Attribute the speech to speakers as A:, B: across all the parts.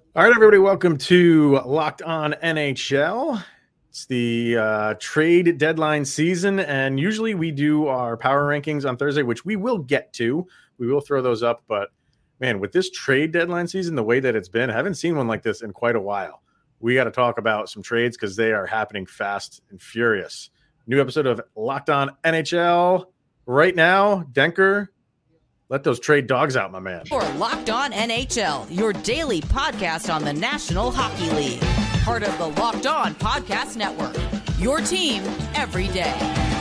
A: All right, everybody, welcome to Locked On NHL. It's the trade deadline season, and usually we do our power rankings on Thursday, which we will get to. We will throw those up, but man, with this trade deadline season, the way that it's been, I haven't seen one like this in quite a while. We got to talk about some trades because they are happening fast and furious. New episode of Locked On NHL right now. Denker, let those trade dogs out, my man.
B: For Locked On NHL, your daily podcast on the National Hockey League. Part of the Locked On Podcast Network. Your team every day.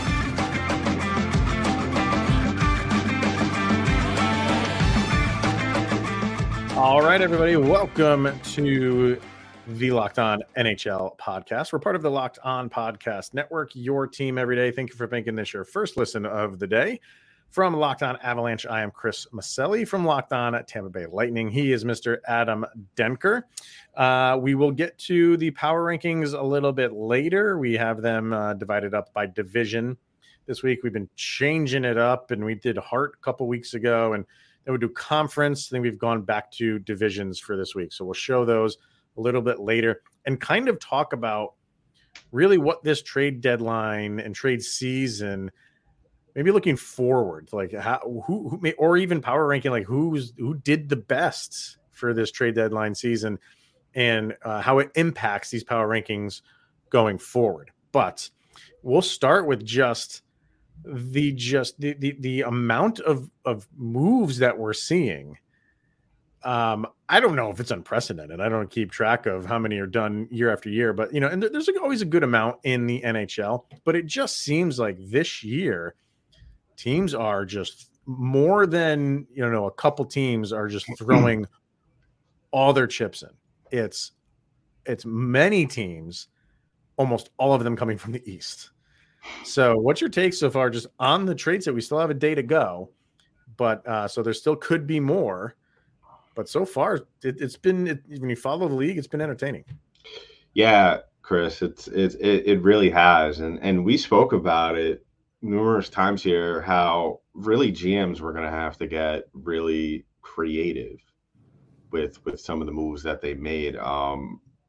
A: All right, everybody, welcome to the Locked On NHL podcast. We're part of the Locked On Podcast Network, your team every day. Thank you for making this your first listen of the day. From Locked On Avalanche, I am Chris Maselli. From Locked On Tampa Bay Lightning, he is Mr. Adam Denker. We will get to the power rankings a little bit later. We have them divided up by division. This week, we've been changing it up, and we did Hart a couple weeks ago, and then we do conference. Then we've gone back to divisions for this week. So we'll show those a little bit later and kind of talk about really what this trade deadline and trade season – maybe looking forward, like who or even power ranking, like who did the best for this trade deadline season, and how it impacts these power rankings going forward. But we'll start with just the amount of moves that we're seeing. I don't know if it's unprecedented. I don't keep track of how many are done year after year, but and there's always a good amount in the NHL. But it just seems like this year, teams are just more than, a couple teams are just throwing all their chips in. It's many teams, almost all of them coming from the East. So what's your take so far just on the trades that we still have a day to go, but so there still could be more, but so far it's been, when you follow the league, it's been entertaining.
C: Yeah, Chris, it really has. And we spoke about it numerous times here, how really GMs were going to have to get really creative with some of the moves that they made. I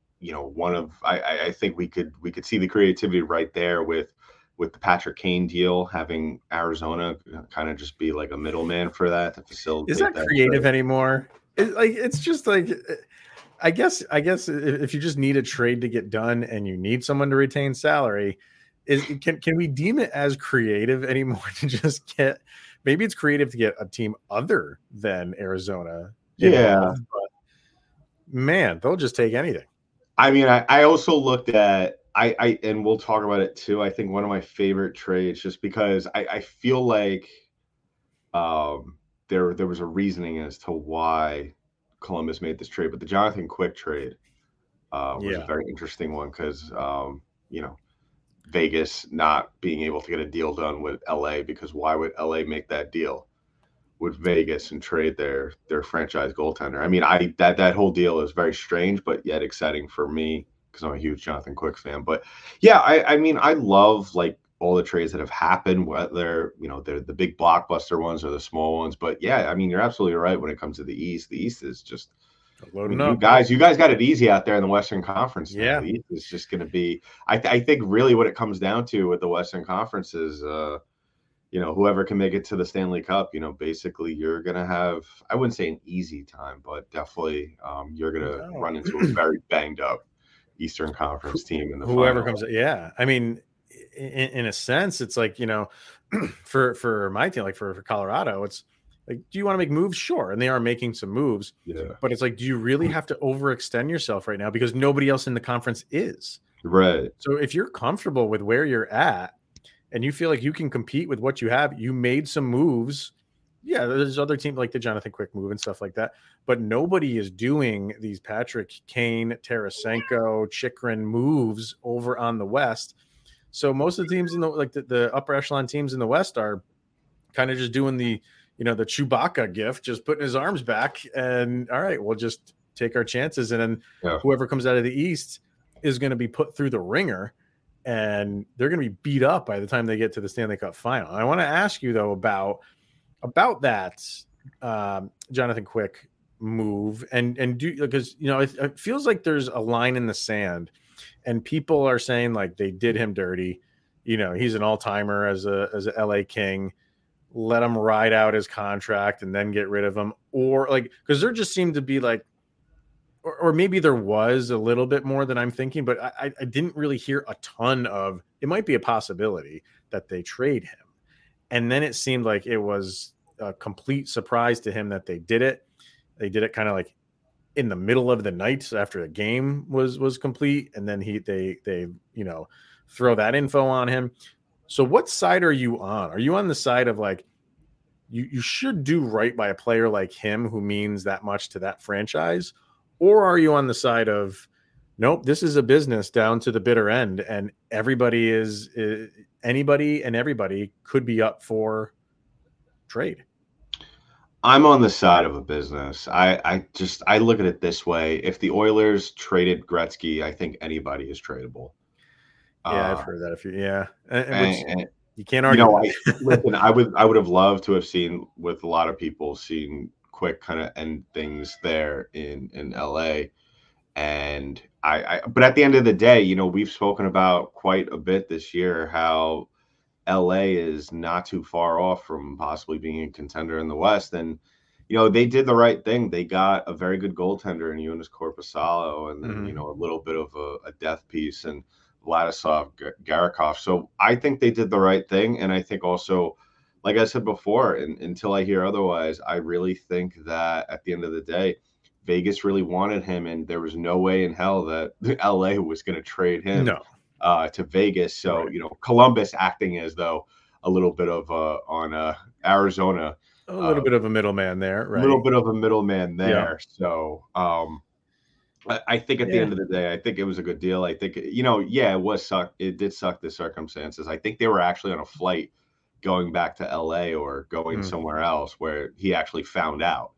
C: think we could see the creativity right there with the Patrick Kane deal, having Arizona kind of just be like a middleman for that to facilitate.
A: Is that creative anymore? It's just like, I guess if you just need a trade to get done and you need someone to retain salary, can we deem it as creative anymore to just get, maybe it's creative to get a team other than Arizona?
C: Yeah.
A: But man, they'll just take anything.
C: I mean, I also looked at, and we'll talk about it too. I think one of my favorite trades, just because I feel like there was a reasoning as to why Columbus made this trade, but the Jonathan Quick trade was a very interesting one because, Vegas not being able to get a deal done with LA, because why would LA make that deal with Vegas and trade their franchise goaltender? I mean, that whole deal is very strange, but yet exciting for me because I'm a huge Jonathan Quick fan. But yeah, I mean, I love like all the trades that have happened, whether they're the big blockbuster ones or the small ones. But yeah, I mean, you're absolutely right when it comes to the East. The East is just loading up. You guys got it easy out there in the Western Conference.
A: Yeah,
C: the East is just going to be. I think really what it comes down to with the Western Conference is, whoever can make it to the Stanley Cup. Basically, you're going to have, I wouldn't say an easy time, but definitely you're going to run into a very banged up Eastern Conference team in the
A: whoever
C: final.
A: comes. Yeah, I mean, in a sense, it's like for my team, like for Colorado, it's like, do you want to make moves? Sure. And they are making some moves.
C: Yeah.
A: But it's like, do you really have to overextend yourself right now? Because nobody else in the conference is.
C: Right.
A: So if you're comfortable with where you're at and you feel like you can compete with what you have, you made some moves. Yeah, there's other teams like the Jonathan Quick move and stuff like that. But nobody is doing these Patrick Kane, Tarasenko, Chychrun moves over on the West. So most of the teams in the upper echelon teams in the West are kind of just doing the Chewbacca gift, just putting his arms back and all right, we'll just take our chances. And then whoever comes out of the East is going to be put through the ringer and they're going to be beat up by the time they get to the Stanley Cup final. I want to ask you though about that, Jonathan Quick move and do, because it feels like there's a line in the sand, and people are saying like they did him dirty. He's an all-timer as a LA King. Let him ride out his contract and then get rid of him, or like, because there just seemed to be like, or maybe there was a little bit more than I'm thinking, but I didn't really hear a ton of, it might be a possibility that they trade him. And then it seemed like it was a complete surprise to him that they did it. They did it kind of like in the middle of the night after the game was complete. And then they throw that info on him. So what side are you on? Are you on the side of like, you should do right by a player like him who means that much to that franchise? Or are you on the side of, nope, this is a business down to the bitter end, and anybody and everybody could be up for trade?
C: I'm on the side of a business. I look at it this way. If the Oilers traded Gretzky, I think anybody is tradable.
A: Yeah, I've heard that a few. Yeah, and you can't argue.
C: Listen, I would have loved to have seen, with a lot of people, seen quick kind of end things there in LA. And but at the end of the day, we've spoken about quite a bit this year how LA is not too far off from possibly being a contender in the West. And, they did the right thing. They got a very good goaltender in Joonas Korpisalo, and then, a little bit of a death piece and Vladislav Garakov. So I think they did the right thing. And I think also, like I said before, until I hear otherwise, I really think that at the end of the day, Vegas really wanted him, and there was no way in hell that LA was going to trade him to Vegas. So, right. Columbus acting as though a little bit of on Arizona.
A: A little bit of a middleman there, right?
C: A little bit of a middleman there. Yeah. So I think at the end of the day, I think it was a good deal. I think, it was suck. It did suck the circumstances. I think they were actually on a flight going back to LA or going somewhere else where he actually found out.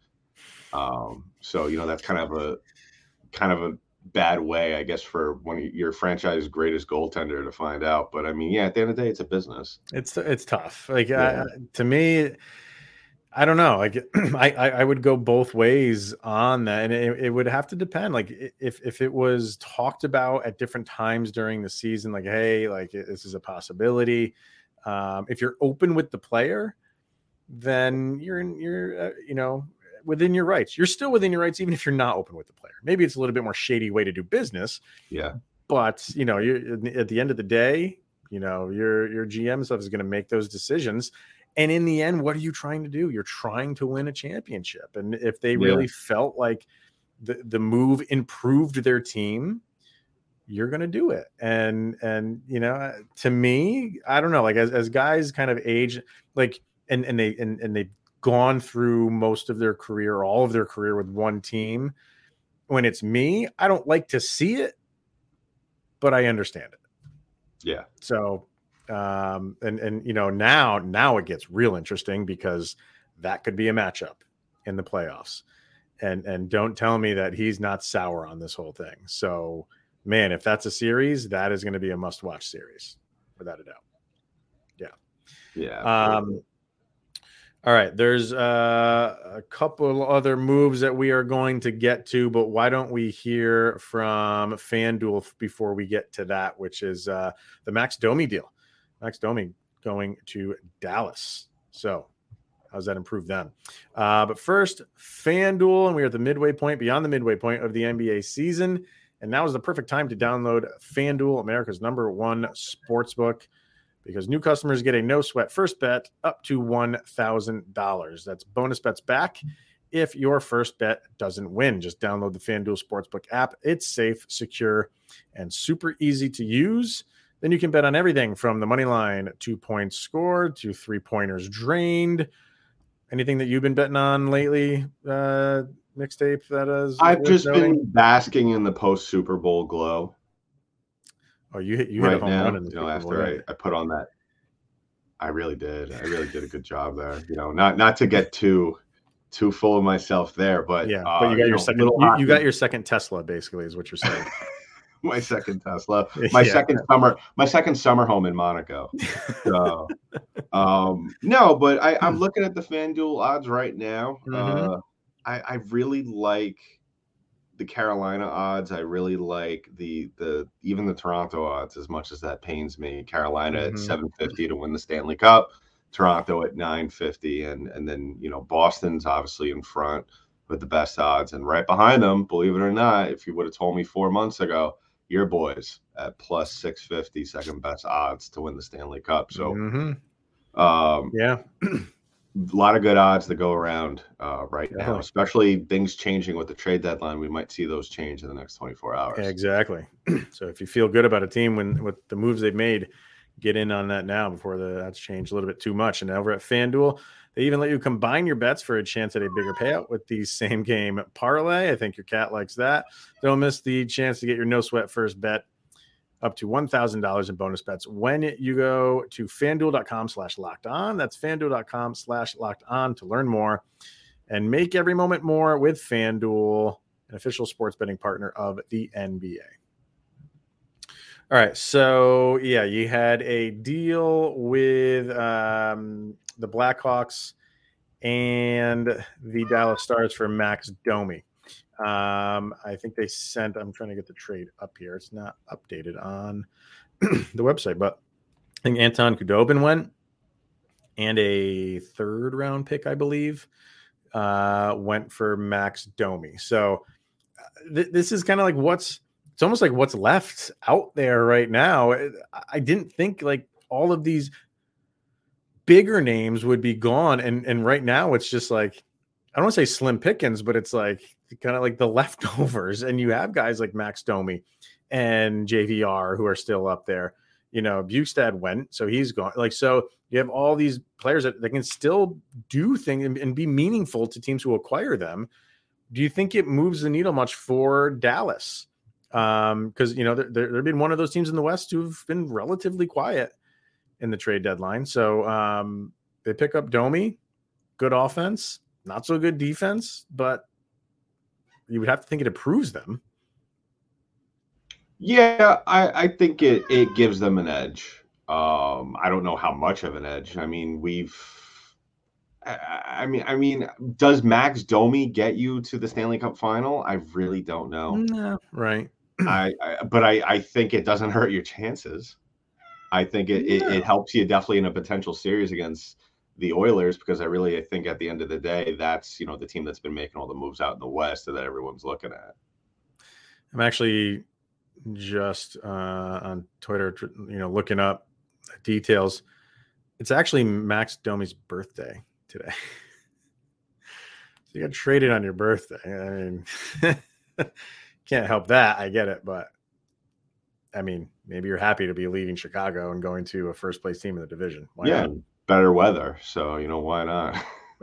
C: So, that's kind of a bad way, I guess, for one of your franchise's greatest goaltender to find out. But I mean, at the end of the day, it's a business.
A: It's tough. Like, to me, I don't know. Like, I would go both ways on that, and it would have to depend. Like, if it was talked about at different times during the season, like, hey, like this is a possibility. If you're open with the player, then you're within your rights. You're still within your rights, even if you're not open with the player. Maybe it's a little bit more shady way to do business.
C: Yeah.
A: But, you're at the end of the day, your GM stuff is going to make those decisions. And in the end, what are you trying to do? You're trying to win a championship. And if they really felt like the move improved their team, you're going to do it. And to me, I don't know, like as guys kind of age, like, and they've gone through most of their career, all of their career with one team. When it's me, I don't like to see it, but I understand it.
C: Yeah.
A: So, now it gets real interesting, because that could be a matchup in the playoffs. And don't tell me that he's not sour on this whole thing. So, man, if that's a series, that is going to be a must-watch series, without a doubt. Yeah.
C: Yeah.
A: All right. There's a couple other moves that we are going to get to, but why don't we hear from FanDuel before we get to that, which is the Max Domi deal. Max Domi going to Dallas. So how does that improve them? But first, FanDuel, and we are at the midway point, beyond the midway point of the NBA season. And now is the perfect time to download FanDuel, America's #1 sportsbook, because new customers get a no-sweat first bet up to $1,000. That's bonus bets back if your first bet doesn't win. Just download the FanDuel Sportsbook app. It's safe, secure, and super easy to use. Then you can bet on everything from the money line, 2 points scored, to 3-pointers drained. Anything that you've been betting on lately, Mixtape?
C: I've just been basking in the post-Super Bowl glow.
A: Oh, you hit a home run in the Super Bowl,
C: after I put on that. I really did. I really did a good job there. Not to get too full of myself there, but
A: yeah. But you got your second. You got your second Tesla, basically, is what you're saying.
C: My second Tesla. My second summer home in Monaco. So, no, but I'm looking at the FanDuel odds right now. I really like the Carolina odds. I really like the even the Toronto odds, as much as that pains me. Carolina at 750 to win the Stanley Cup, Toronto at 950, and then Boston's obviously in front with the best odds, and right behind them, believe it or not, if you would have told me 4 months ago, your boys at plus 650, second best odds to win the Stanley Cup. So
A: yeah.
C: A lot of good odds to go around right now, especially things changing with the trade deadline. We might see those change in the next 24 hours.
A: Exactly. So if you feel good about a team with the moves they've made, get in on that now before that's changed a little bit too much. And over at FanDuel, they even let you combine your bets for a chance at a bigger payout with the same game parlay. I think your cat likes that. Don't miss the chance to get your no sweat first bet up to $1,000 in bonus bets when you go to FanDuel.com/lockedon. That's FanDuel.com/lockedon to learn more and make every moment more with FanDuel, an official sports betting partner of the NBA. All right, so yeah, you had a deal with the Blackhawks and the Dallas Stars for Max Domi. I think they sent, I'm trying to get the trade up here. It's not updated on the website, but I think Anton Khudobin went, and a third round pick, I believe, went for Max Domi. So this is kind of like it's almost like what's left out there right now. I didn't think like all of these bigger names would be gone. And right now it's just like, I don't want to say slim pickings, but it's like kind of like the leftovers. And you have guys like Max Domi and JVR who are still up there. Bukestad went, so he's gone. Like, so you have all these players that can still do things and be meaningful to teams who acquire them. Do you think it moves the needle much for Dallas? Because, they've been one of those teams in the West who've been relatively quiet in the trade deadline. So they pick up Domi, good offense, not so good defense, but you would have to think it improves them.
C: Yeah, I think it gives them an edge. I don't know how much of an edge. I mean, does Max Domi get you to the Stanley Cup final? I really don't know.
A: No, right.
C: But I think it doesn't hurt your chances. I think it helps you definitely in a potential series against the Oilers, because I think at the end of the day, that's, the team that's been making all the moves out in the West that everyone's looking at.
A: I'm actually just on Twitter, looking up details. It's actually Max Domi's birthday today. So you got traded on your birthday. I mean, can't help that. I get it. But I mean, maybe you're happy to be leaving Chicago and going to a first place team in the division. Why not?
C: Better weather. So, why not?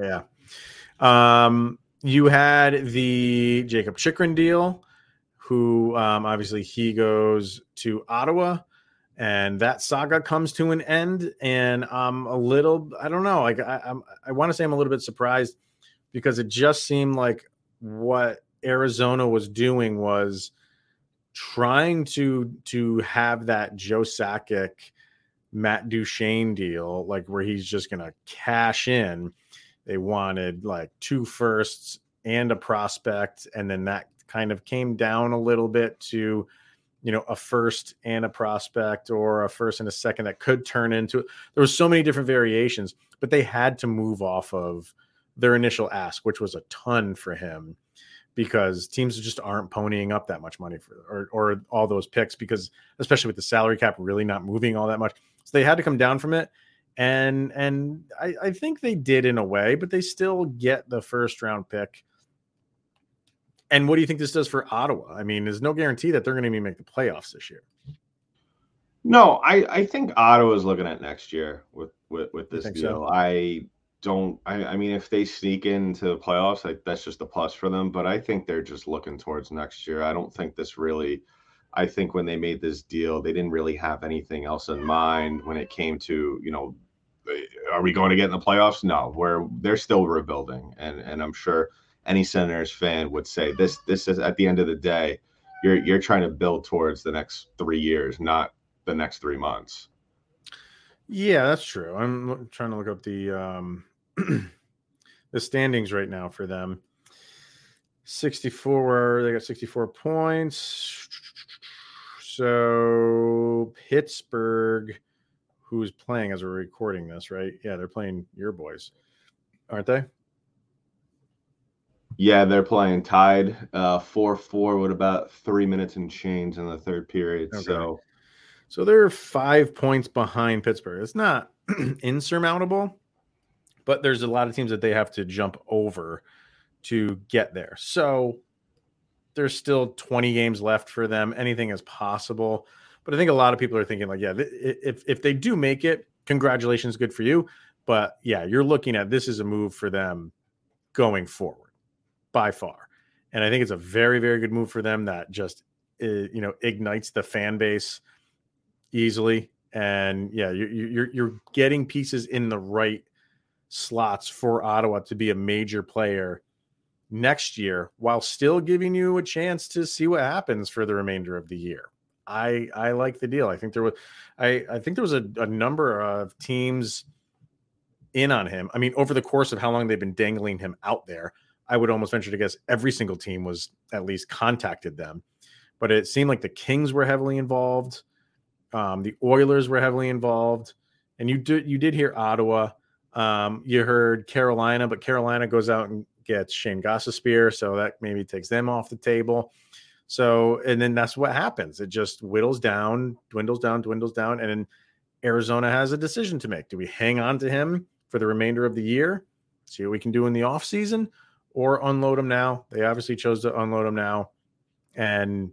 A: Yeah. You had the Jacob Chychrun deal, who obviously he goes to Ottawa, and that saga comes to an end. And I'm a little, I don't know, like I want to say I'm a little bit surprised, because it just seemed like what Arizona was doing was trying to have that Joe Sakic, Matt Duchene deal, like where he's just going to cash in. They wanted like 2 firsts and a prospect. And then that kind of came down a little bit to, a first and a prospect, or a first and a second that could turn into, there was so many different variations, but they had to move off of their initial ask, which was a ton for him, because teams just aren't ponying up that much money or all those picks, because especially with the salary cap really not moving all that much. So they had to come down from it. And I think they did in a way, but they still get the first round pick. And what do you think this does for Ottawa? I mean, there's no guarantee that they're going to even make the playoffs this year.
C: No, I think Ottawa is looking at next year with this deal.
A: So?
C: I mean, if they sneak into the playoffs, like, that's just a plus for them. But I think they're just looking towards next year. I don't think I think when they made this deal, they didn't really have anything else in mind when it came to, are we going to get in the playoffs? No, they're still rebuilding. And I'm sure any Senators fan would say this is, at the end of the day, you're trying to build towards the next 3 years, not the next 3 months.
A: Yeah, that's true. I'm trying to look up the the standings right now for them. 64. They got 64 points. So Pittsburgh, who's playing as we're recording this, right? Yeah, they're playing your boys, aren't they?
C: Yeah, they're playing tied 4-4 with about 3 minutes and change in the third period.
A: Okay. So they're 5 points behind Pittsburgh. It's not insurmountable, but there's a lot of teams that they have to jump over to get there. So there's still 20 games left for them. Anything is possible. But I think a lot of people are thinking like, yeah, if they do make it, congratulations, good for you. But yeah, you're looking at this is a move for them going forward by far. And I think it's a very, very good move for them that just, ignites the fan base easily. And yeah, you're getting pieces in the right slots for Ottawa to be a major player next year while still giving you a chance to see what happens for the remainder of the year. I like the deal. I think there was a number of teams in on him. I mean, over the course of how long they've been dangling him out there, I would almost venture to guess every single team was at least contacted them. But it seemed like the Kings were heavily involved. The Oilers were heavily involved. And you did hear Ottawa. You heard Carolina, but Carolina goes out and gets Shane Gostisbehere, so that maybe takes them off the table. So, and then that's what happens. It just dwindles down, and then Arizona has a decision to make. Do we hang on to him for the remainder of the year, see what we can do in the offseason, or unload him now? They obviously chose to unload him now. And,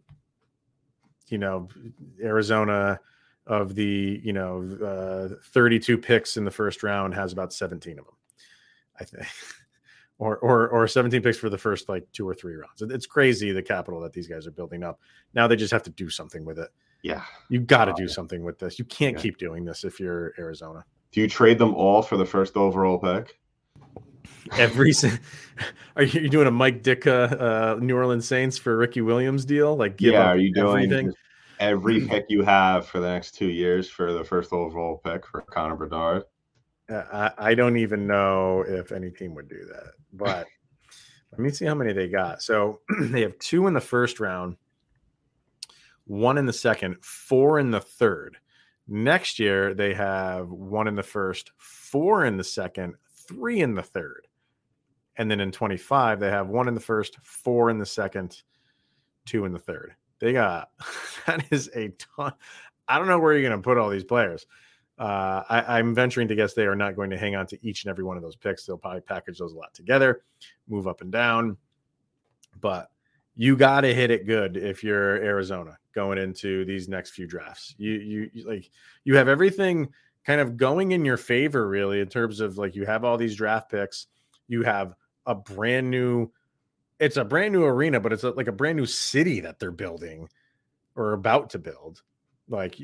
A: Arizona of the, 32 picks in the first round has about 17 of them, I think. Or 17 picks for the first like 2 or 3 rounds. It's crazy the capital that these guys are building up. Now they just have to do something with it.
C: Yeah.
A: You've got to do something with this. You can't keep doing this if you're Arizona.
C: Do you trade them all for the first overall pick?
A: Are you doing a Mike Ditka New Orleans Saints for Ricky Williams deal? Like,
C: are you doing every pick you have for the next 2 years for the first overall pick for Connor Bedard?
A: I don't even know if any team would do that, but let me see how many they got. So they have 2 in the first round, 1 in the second, 4 in the third. Next year, they have 1 in the first, 4 in the second, 3 in the third. And then in 25, they have 1 in the first, 4 in the second, 2 in the third. They got, that is a ton. I don't know where you're going to put all these players. I'm venturing to guess they are not going to hang on to each and every one of those picks. They'll probably package those a lot together, move up and down. But you got to hit it good if you're Arizona going into these next few drafts. You have everything kind of going in your favor, really, in terms of like you have all these draft picks. You have a brand new arena, but it's like a brand new city that they're building or about to build. Like,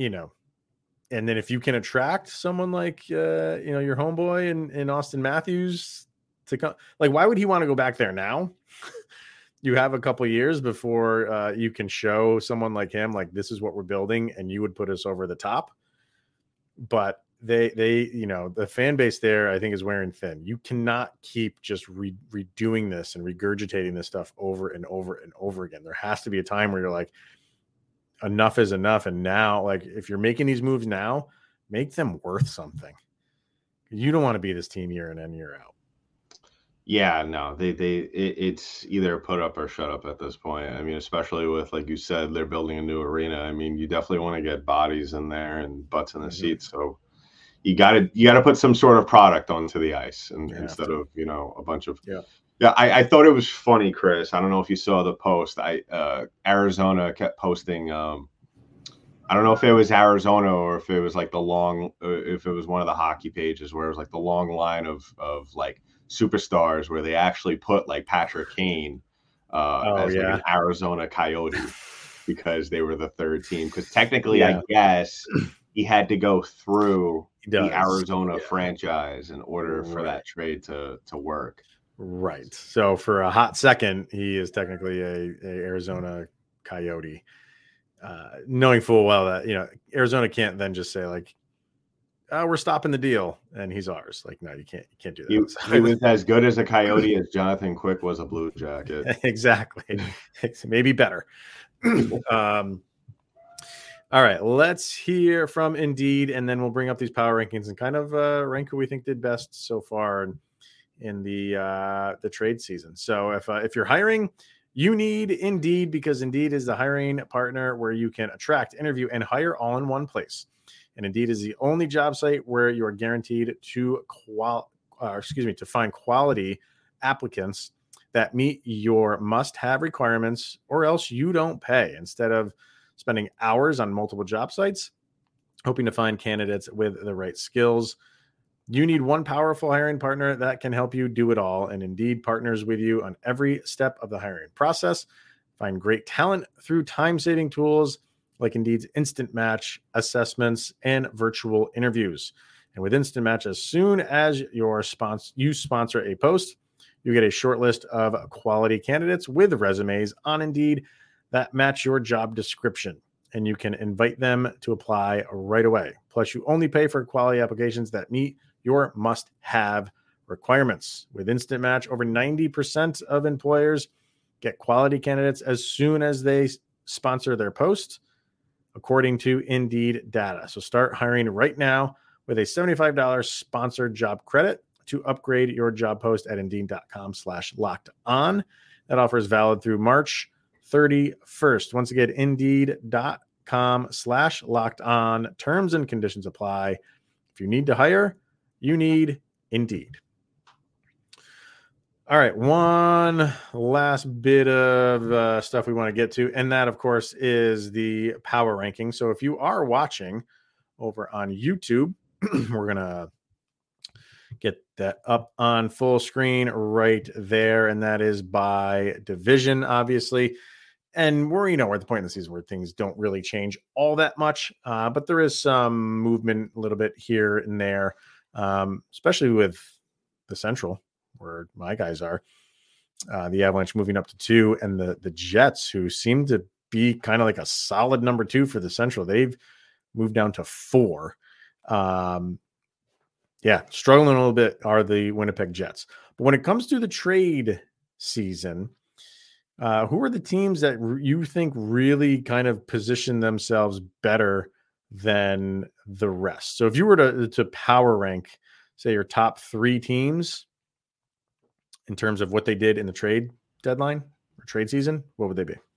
A: and then if you can attract someone like, your homeboy and Austin Matthews to come, like, why would he want to go back there now? You have a couple years before you can show someone like him, like, this is what we're building, and you would put us over the top. But they the fan base there, I think, is wearing thin. You cannot keep just redoing this and regurgitating this stuff over and over and over again. There has to be a time where you're like, enough is enough. And now, like, if you're making these moves now, make them worth something. You don't want to be this team year in and year out.
C: Yeah, no, it's either put up or shut up at this point. I mean, especially with, like you said, they're building a new arena. I mean, you definitely want to get bodies in there and butts in the seats. So you got to put some sort of product onto the ice, and instead of a bunch of I thought it was funny, Chris. I don't know if you saw the post. Arizona kept posting. I don't know if it was Arizona or if it was like if it was one of the hockey pages where it was like the long line of like superstars where they actually put like Patrick Kane as like an Arizona Coyote because they were the third team. Because technically, I guess he had to go through the Arizona franchise in order for that trade to work.
A: Right. So for a hot second, he is technically a Arizona Coyote, knowing full well that Arizona can't then just say like, we're stopping the deal and he's ours. Like, no, you can't do that.
C: He was as good as a Coyote as Jonathan Quick was a Blue Jacket.
A: Exactly. Maybe better. All right, let's hear from Indeed, and then we'll bring up these power rankings and kind of rank who we think did best so far in the trade season. So if you're hiring, you need Indeed, because Indeed is the hiring partner where you can attract, interview, and hire all in one place. And Indeed is the only job site where you are guaranteed to find quality applicants that meet your must-have requirements, or else you don't pay. Instead of spending hours on multiple job sites hoping to find candidates with the right skills, you need one powerful hiring partner that can help you do it all. And Indeed partners with you on every step of the hiring process. Find great talent through time-saving tools like Indeed's Instant Match assessments and virtual interviews. And with Instant Match, as soon as you sponsor a post, you get a short list of quality candidates with resumes on Indeed that match your job description, and you can invite them to apply right away. Plus, you only pay for quality applications that meet your must-have requirements. With Instant Match, over 90% of employers get quality candidates as soon as they sponsor their post, according to Indeed data. So start hiring right now with a $75 sponsored job credit to upgrade your job post at Indeed.com/locked-on. That offer is valid through March 31st. Once again, Indeed.com/locked-on. Terms and conditions apply. If you need to hire, you need Indeed. All right, one last bit of stuff we want to get to, and that, of course, is the power ranking. So if you are watching over on YouTube, we're going to get that up on full screen right there, and that is by division, obviously. And we're at the point in the season where things don't really change all that much, but there is some movement a little bit here and there, especially with the Central, where my guys are. The Avalanche moving up to 2, and the Jets, who seem to be kind of like a solid number 2 for the Central, they've moved down to 4. Struggling a little bit are the Winnipeg Jets. But when it comes to the trade season, who are the teams that you think really kind of position themselves better than the rest? So if you were to power rank, say, your top 3 teams in terms of what they did in the trade deadline or trade season, what would they be?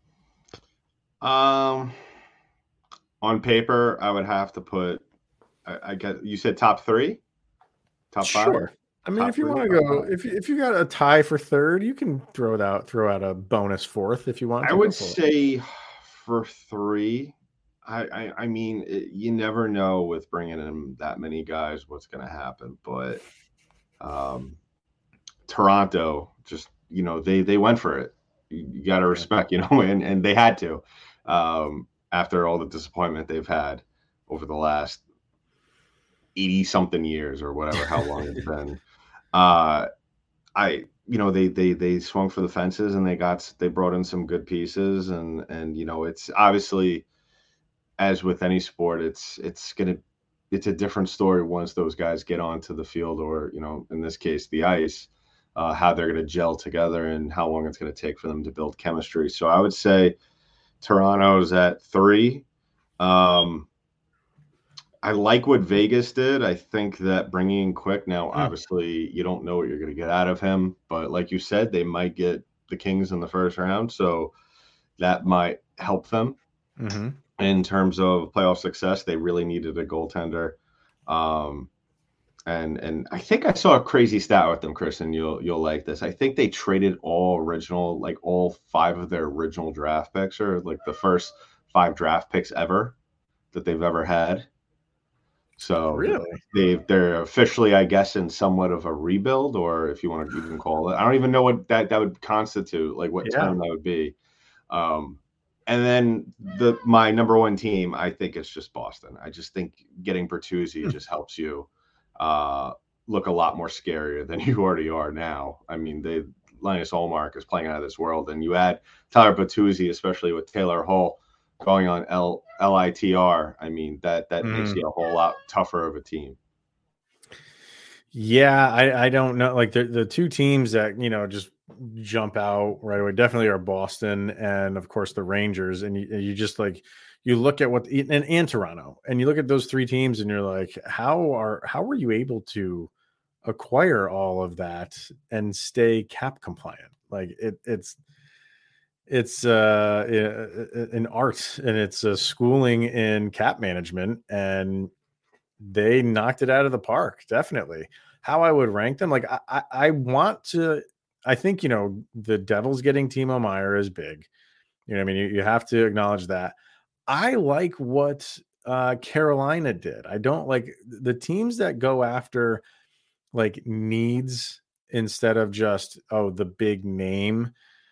C: On paper, I would have to put, I guess you said top 3? Top 5?
A: Sure. I mean, if you want to go, if you got a tie for 3rd, you can throw out a bonus 4th if you want.
C: I would say for 3. I mean, you never know with bringing in that many guys what's going to happen, but Toronto just they went for it. You got to respect, and they had to after all the disappointment they've had over the last 80 something years or whatever, how long it's been. They swung for the fences, and they brought in some good pieces, and it's obviously, as with any sport, it's a different story once those guys get onto the field, or in this case the ice, how they're going to gel together and how long it's going to take for them to build chemistry. So I would say Toronto's at 3. I like what Vegas did. I think that bringing in Quick, now, obviously, you don't know what you're going to get out of him. But like you said, they might get the Kings in the first round. So that might help them in terms of playoff success. They really needed a goaltender. And I think I saw a crazy stat with them, Chris, and you'll like this. I think they traded all 5 of their original draft picks, or like the first 5 draft picks ever that they've ever had. So really, they're officially, I guess, in somewhat of a rebuild, or if you want to even call it, I don't even know what that would constitute, like what term that would be. And then my number 1 team, I think it's just Boston. I just think getting Bertuzzi just helps you look a lot more scarier than you already are now. I mean, Linus Ullmark is playing out of this world, and you add Tyler Bertuzzi, especially with Taylor Hall going on LITR, I mean, that makes you a whole lot tougher of a team.
A: Yeah, I don't know. Like the two teams that, just jump out right away definitely are Boston and of course the Rangers. And you just like, you look at and Toronto, and you look at those three teams and you're like, how were you able to acquire all of that and stay cap compliant? Like it's an art, and it's a schooling in cap management, and they knocked it out of the park. Definitely. How I would rank them, like I want to. I think the Devils getting Timo Meier is big. I mean, you have to acknowledge that. I like what Carolina did. I don't like the teams that go after like needs instead of just the big name.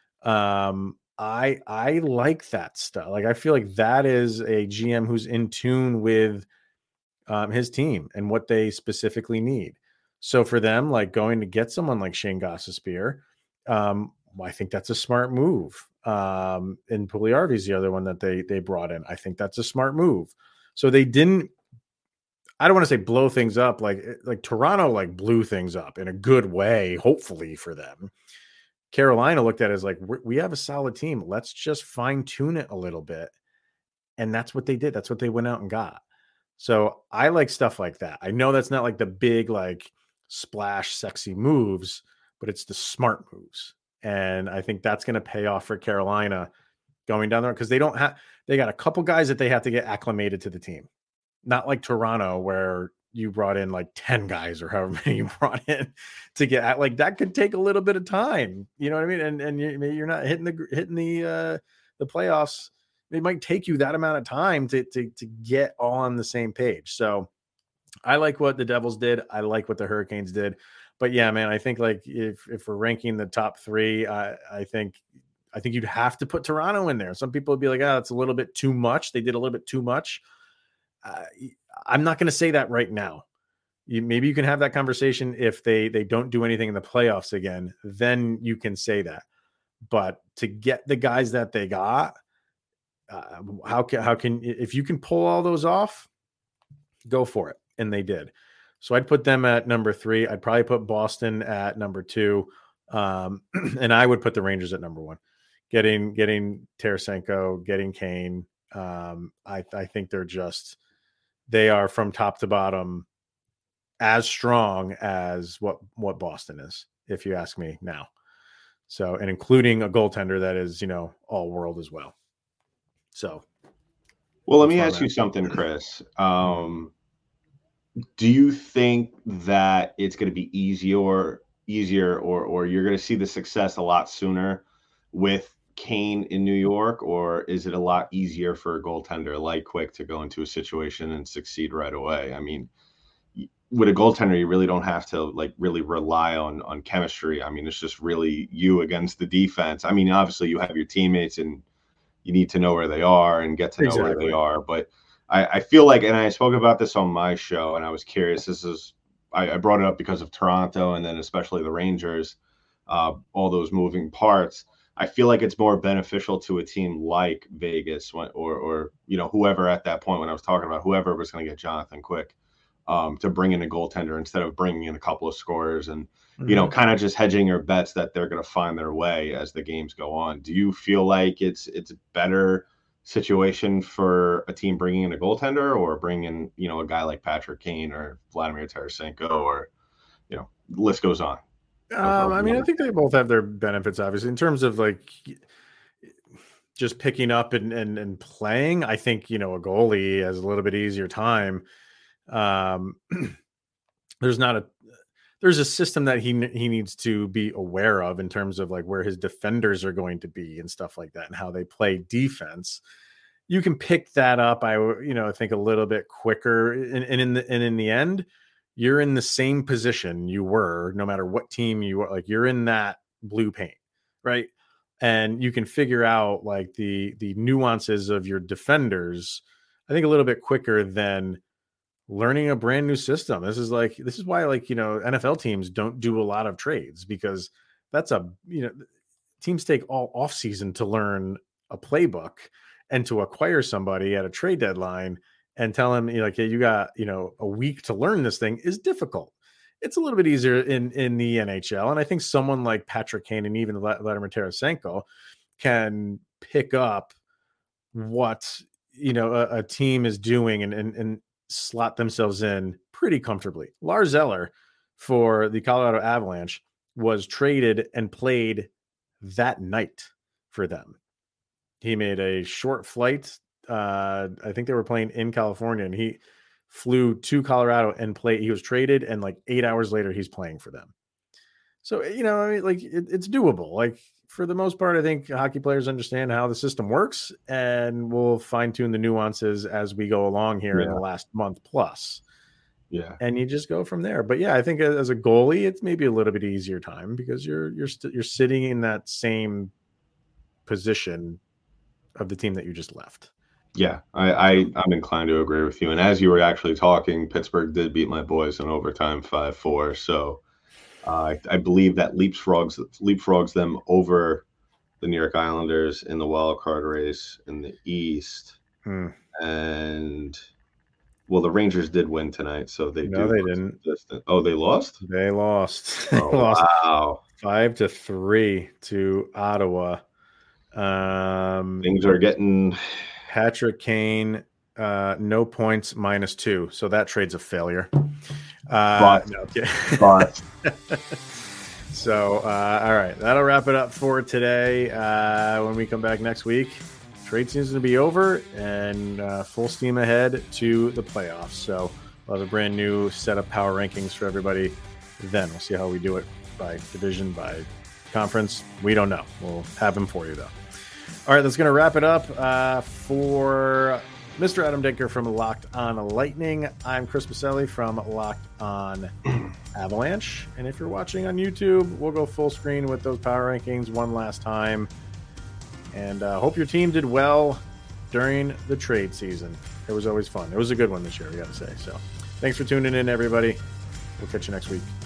A: I like that stuff. Like I feel like that is a GM who's in tune with his team and what they specifically need. So for them, like going to get someone like Shane Gostisbehere, I think that's a smart move. And Puljujärvi is the other one that they brought in. I think that's a smart move. So they didn't. I don't want to say blow things up like Toronto like blew things up in a good way, hopefully for them. Carolina looked at it as like, we have a solid team. Let's just fine tune it a little bit. And that's what they did. That's what they went out and got. So I like stuff like that. I know that's not like the big, like splash sexy moves, but it's the smart moves. And I think that's going to pay off for Carolina going down there, because they got a couple guys that they have to get acclimated to the team. Not like Toronto, where you brought in like 10 guys or however many you brought in to get at, like that could take a little bit of time. You know what I mean? And you're not hitting the playoffs. It might take you that amount of time to get all on the same page. So I like what the Devils did. I like what the Hurricanes did. But yeah, man, I think like if we're ranking the top three, I think you'd have to put Toronto in there. Some people would be like, it's a little bit too much. They did a little bit too much. I'm not going to say that right now. Maybe you can have that conversation if they don't do anything in the playoffs again, then you can say that. But to get the guys that they got, how can if you can pull all those off, go for it. And they did. So I'd put them at number 3. I'd probably put Boston at number 2. And I would put the Rangers at number 1. Getting Tarasenko, getting Kane. I think they are from top to bottom as strong as what Boston is, if you ask me now. So, and including a goaltender that is, all world as well. So,
C: well, let me ask you something, Chris. Do you think that it's going to be easier, or you're going to see the success a lot sooner with Kane in New York, or is it a lot easier for a goaltender like Quick to go into a situation and succeed right away? I mean, with a goaltender, you really don't have to like really rely on chemistry. I mean, it's just really you against the defense. I mean, obviously you have your teammates and you need to know where they are and get to know where they are. But I feel like, and I spoke about this on my show, and I was curious. I brought it up because of Toronto, and then especially the Rangers, all those moving parts. I feel like it's more beneficial to a team like Vegas or whoever at that point when I was talking about whoever was going to get Jonathan Quick to bring in a goaltender instead of bringing in a couple of scorers and, kind of just hedging your bets that they're going to find their way as the games go on. Do you feel like it's a better situation for a team bringing in a goaltender or bringing in, a guy like Patrick Kane or Vladimir Tarasenko or, the list goes on?
A: I mean, I think they both have their benefits, obviously, in terms of like just picking up and playing. I think, a goalie has a little bit easier time. There's a system that he needs to be aware of in terms of like where his defenders are going to be and stuff like that and how they play defense. You can pick that up. I think a little bit quicker, and in the end, you're in the same position you were, no matter what team you are. Like you're in that blue paint, right? And you can figure out like the nuances of your defenders, I think, a little bit quicker than learning a brand new system. This is why NFL teams don't do a lot of trades, because that's teams take all off season to learn a playbook. and to acquire somebody at a trade deadline and tell him, like, hey, you got, a week to learn this thing is difficult. It's a little bit easier in the NHL. And I think someone like Patrick Kane and even Vladimir Tarasenko can pick up what, a team is doing and slot themselves in pretty comfortably. Lars Eller for the Colorado Avalanche was traded and played that night for them. He made a short flight. I think they were playing in California, and he flew to Colorado and played. He was traded, and like 8 hours later, he's playing for them. So, it's doable. Like, for the most part, I think hockey players understand how the system works, and we'll fine tune the nuances as we go along here in the last month plus.
C: Yeah.
A: And you just go from there. But yeah, I think as a goalie, it's maybe a little bit easier time because you're sitting in that same position of the team that you just left.
C: Yeah, I'm inclined to agree with you. And as you were actually talking, Pittsburgh did beat my boys in overtime 5-4. So I believe that leapfrogs them over the New York Islanders in the wild card race in the East. And well, the Rangers did win tonight, so they didn't. Oh, they lost?
A: They lost.
C: Oh, wow.
A: 5-3 to Ottawa.
C: Things are getting.
A: Patrick Kane, no points, -2. So that trade's a failure. So, all right, that'll wrap it up for today. When we come back next week, trade season to be over and full steam ahead to the playoffs. So we'll have a brand new set of power rankings for everybody. Then we'll see how we do it by division, by conference. We don't know. We'll have them for you, though. All right, that's going to wrap it up for Mr. Adam Denker from Locked On Lightning. I'm Chris Maselli from Locked On Avalanche. And if you're watching on YouTube, we'll go full screen with those power rankings one last time. And hope your team did well during the trade season. It was always fun. It was a good one this year, we got to say. So thanks for tuning in, everybody. We'll catch you next week.